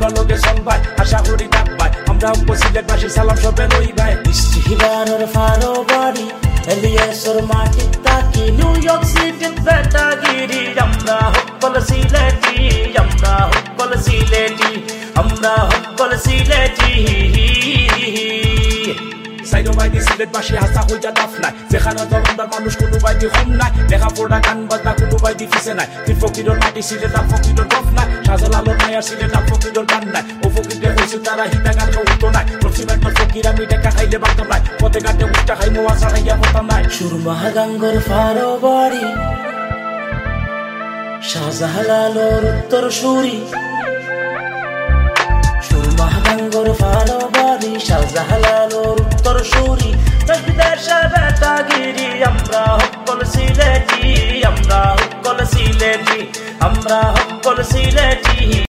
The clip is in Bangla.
লোকে চল ভাই আশা করি ডাক ভাই আমরা সিলেটবাসী সালাম সবের ওই ভাই ইস্তিহিবানোর ফারো বাড়ি এলিয়াসর মাটি তাকি নিউ ইয়র্ক সিটি বেটাগিরি আমরা হকল সিলেটি আমরা হকল সিলেটি আমরা হকল সিলেটি সাইডো বাইদি সিলেটবাসী হাসা হইটা দাফ নাই যেখানে জলন্দার মানুষ কোনো বাইদি কম নাই লেখা পড়া গান বাজনা কোনো বাইদি পিছে নাই ফির ফকিরের মাটি সিলেট আর ফকিরের গফ নাই শাহজালালের মায়ার সিলেট আর ফকিরের গান নাই ও ফকিরকে হয়েছে তারা হিতা গান উঠতো নাই রসিবাইটার ফকির আমি টাকা খাইলে বাঁধতাম নাই পথে ঘাটে উঠটা খাই মোয়া ছাড়াইয়া হতাম নাই সুরমা গাঙ্গর ফারো বাড়ি শাহজালালোর উত্তর সুরি সুরমা গাঙ্গর ফারো বাড়ি শাহজালালোর উত্তর সুরি দেশের বেটাগিরি আমরা হকল সিলেটি আমরা হকল সিলেটি আমরা হকল সিলেটি